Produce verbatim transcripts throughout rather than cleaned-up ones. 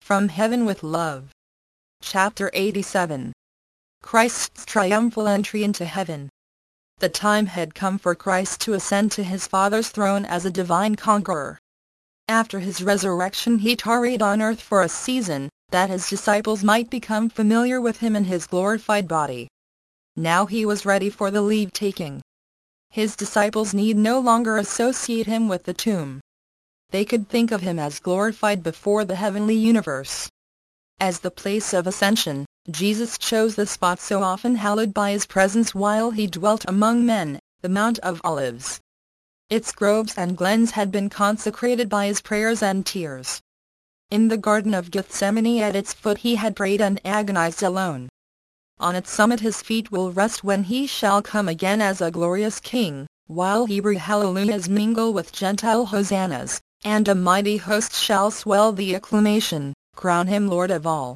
From Heaven with Love. Chapter eighty-seven. Christ's Triumphal Entry into Heaven. The time had come for Christ to ascend to his Father's throne as a divine conqueror. After his resurrection he tarried on earth for a season, that his disciples might become familiar with him in his glorified body. Now he was ready for the leave-taking. His disciples need no longer associate him with the tomb. They could think of him as glorified before the heavenly universe. As the place of ascension, Jesus chose the spot so often hallowed by his presence while he dwelt among men, the Mount of Olives. Its groves and glens had been consecrated by his prayers and tears. In the Garden of Gethsemane at its foot he had prayed and agonized alone. On its summit his feet will rest when he shall come again as a glorious king, while Hebrew hallelujahs mingle with Gentile hosannas, and a mighty host shall swell the acclamation, crown him Lord of all.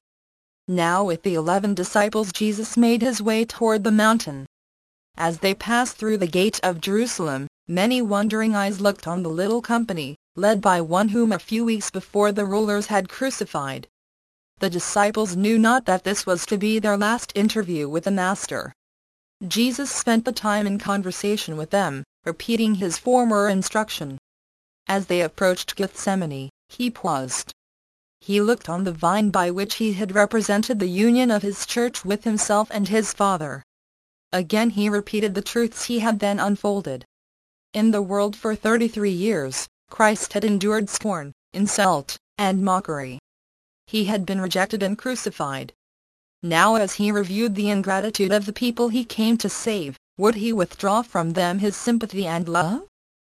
Now with the eleven disciples Jesus made his way toward the mountain. As they passed through the gate of Jerusalem, many wondering eyes looked on the little company, led by one whom a few weeks before the rulers had crucified. The disciples knew not that this was to be their last interview with the Master. Jesus spent the time in conversation with them, repeating his former instruction. As they approached Gethsemane, he paused. He looked on the vine by which he had represented the union of his church with himself and his Father. Again he repeated the truths he had then unfolded. In the world for thirty-three years, Christ had endured scorn, insult, and mockery. He had been rejected and crucified. Now as he reviewed the ingratitude of the people he came to save, would he withdraw from them his sympathy and love?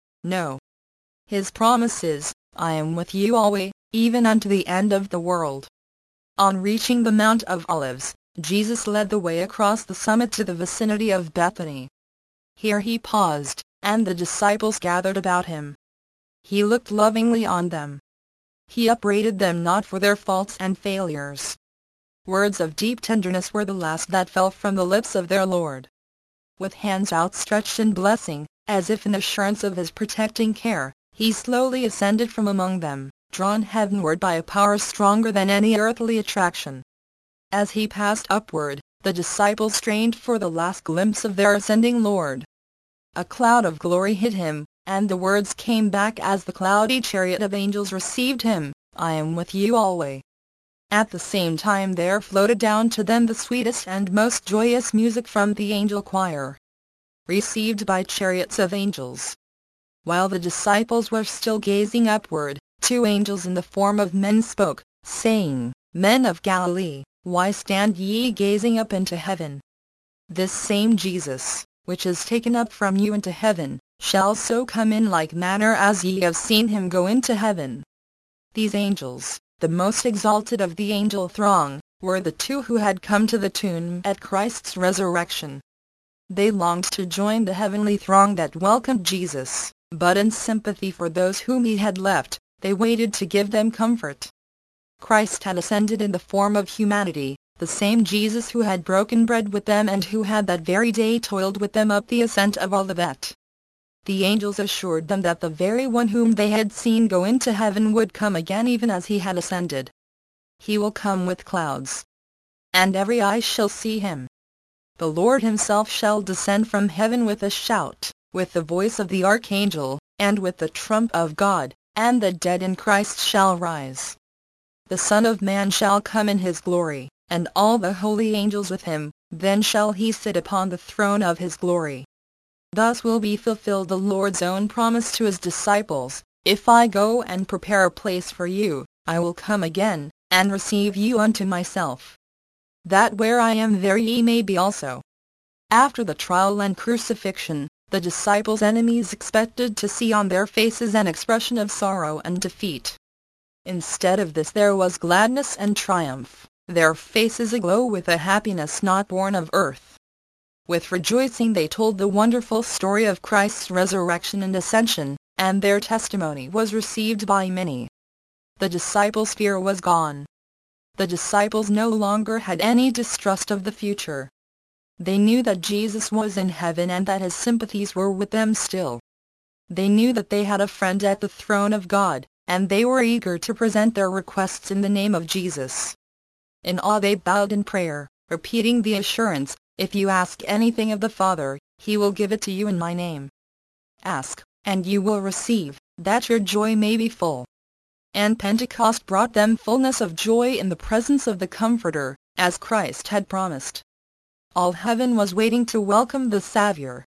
No. His promise is, "I am with you always, even unto the end of the world." On reaching the Mount of Olives, Jesus led the way across the summit to the vicinity of Bethany. Here he paused, and the disciples gathered about him. He looked lovingly on them. He upbraided them not for their faults and failures. Words of deep tenderness were the last that fell from the lips of their Lord. With hands outstretched in blessing, as if in assurance of his protecting care, he slowly ascended from among them, drawn heavenward by a power stronger than any earthly attraction. As he passed upward, the disciples strained for the last glimpse of their ascending Lord. A cloud of glory hid him, and the words came back as the cloudy chariot of angels received him, "I am with you always." At the same time there floated down to them the sweetest and most joyous music from the angel choir, received by chariots of angels. While the disciples were still gazing upward, two angels in the form of men spoke, saying, "Men of Galilee, why stand ye gazing up into heaven? This same Jesus, which is taken up from you into heaven, shall so come in like manner as ye have seen him go into heaven." These angels, the most exalted of the angel throng, were the two who had come to the tomb at Christ's resurrection. They longed to join the heavenly throng that welcomed Jesus, but in sympathy for those whom he had left, they waited to give them comfort. Christ had ascended in the form of humanity, the same Jesus who had broken bread with them and who had that very day toiled with them up the ascent of Olivet. The angels assured them that the very one whom they had seen go into heaven would come again even as he had ascended. He will come with clouds, and every eye shall see him. The Lord himself shall descend from heaven with a shout, with the voice of the archangel, and with the trump of God, and the dead in Christ shall rise. The Son of Man shall come in his glory, and all the holy angels with him, then shall he sit upon the throne of his glory. Thus will be fulfilled the Lord's own promise to his disciples, "If I go and prepare a place for you, I will come again, and receive you unto myself, that where I am there ye may be also." After the trial and crucifixion, the disciples' enemies expected to see on their faces an expression of sorrow and defeat. Instead of this there was gladness and triumph, their faces aglow with a happiness not born of earth. With rejoicing they told the wonderful story of Christ's resurrection and ascension, and their testimony was received by many. The disciples' fear was gone. The disciples no longer had any distrust of the future. They knew that Jesus was in heaven and that his sympathies were with them still. They knew that they had a friend at the throne of God, and they were eager to present their requests in the name of Jesus. In awe they bowed in prayer, repeating the assurance, "If you ask anything of the Father, He will give it to you in my name. Ask, and you will receive, that your joy may be full." And Pentecost brought them fullness of joy in the presence of the Comforter, as Christ had promised. All heaven was waiting to welcome the Savior.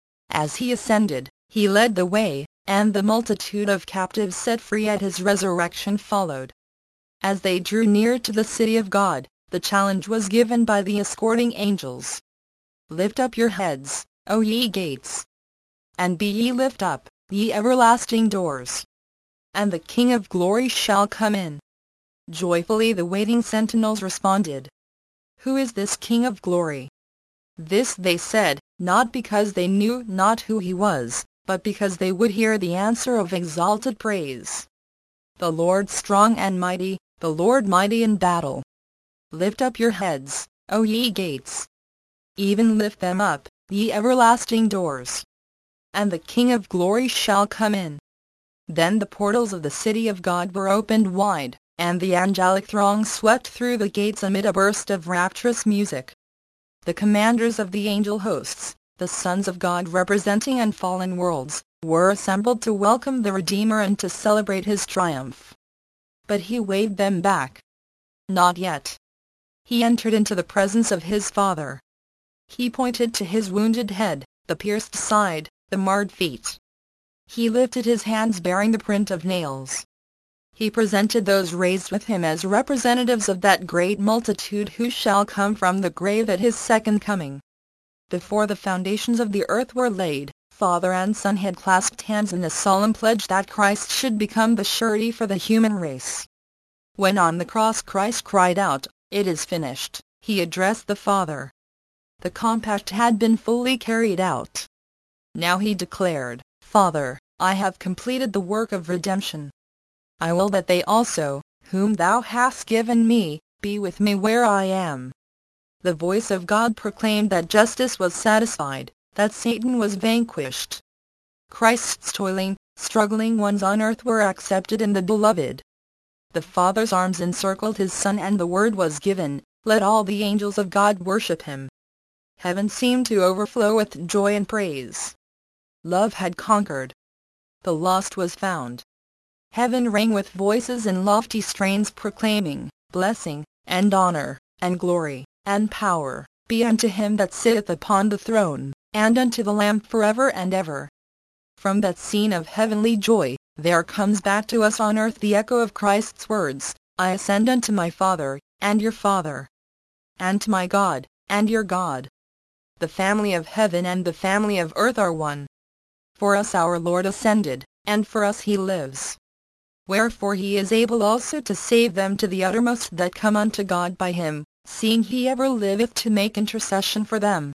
As he ascended, he led the way, and the multitude of captives set free at his resurrection followed. As they drew near to the city of God, the challenge was given by the escorting angels. "Lift up your heads, O ye gates, and be ye lift up, ye everlasting doors, and the King of glory shall come in." Joyfully the waiting sentinels responded, "Who is this King of glory?" This they said, not because they knew not who he was, but because they would hear the answer of exalted praise. "The Lord strong and mighty, the Lord mighty in battle. Lift up your heads, O ye gates. Even lift them up, ye everlasting doors, and the King of glory shall come in." Then the portals of the city of God were opened wide, and the angelic throng swept through the gates amid a burst of rapturous music. The commanders of the angel hosts, the sons of God representing unfallen worlds, were assembled to welcome the Redeemer and to celebrate his triumph. But he waved them back. Not yet. He entered into the presence of his Father. He pointed to his wounded head, the pierced side, the marred feet. He lifted his hands bearing the print of nails. He presented those raised with him as representatives of that great multitude who shall come from the grave at his second coming. Before the foundations of the earth were laid, Father and Son had clasped hands in a solemn pledge that Christ should become the surety for the human race. When on the cross Christ cried out, "It is finished," he addressed the Father. The compact had been fully carried out. Now he declared, "Father, I have completed the work of redemption. I will that they also, whom thou hast given me, be with me where I am." The voice of God proclaimed that justice was satisfied, that Satan was vanquished. Christ's toiling, struggling ones on earth were accepted in the Beloved. The Father's arms encircled his Son and the word was given, "Let all the angels of God worship him." Heaven seemed to overflow with joy and praise. Love had conquered. The lost was found. Heaven rang with voices in lofty strains proclaiming, "Blessing, and honor, and glory, and power, be unto him that sitteth upon the throne, and unto the Lamb forever and ever." From that scene of heavenly joy, there comes back to us on earth the echo of Christ's words, "I ascend unto my Father, and your Father, and to my God, and your God." The family of heaven and the family of earth are one. For us our Lord ascended, and for us he lives. Wherefore he is able also to save them to the uttermost that come unto God by him, seeing he ever liveth to make intercession for them.